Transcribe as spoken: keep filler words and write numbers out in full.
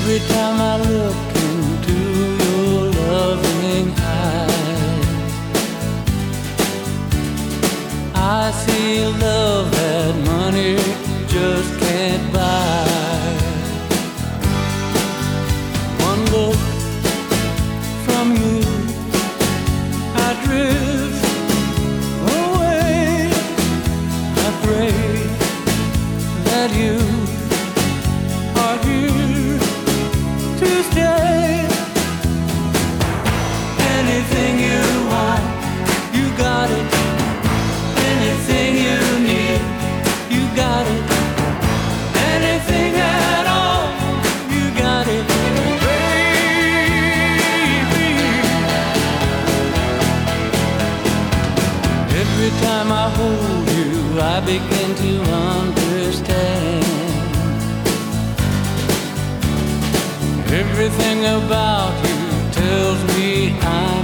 Every time I look into your loving eyes, I see love that money just can't buy. One look from you, I drift away. I pray that you are here to stay. Anything you want, you got it. Anything you need, you got it. Anything at all, you got it, baby. Every time I hold you, I begin to understand. Everything about you tells me I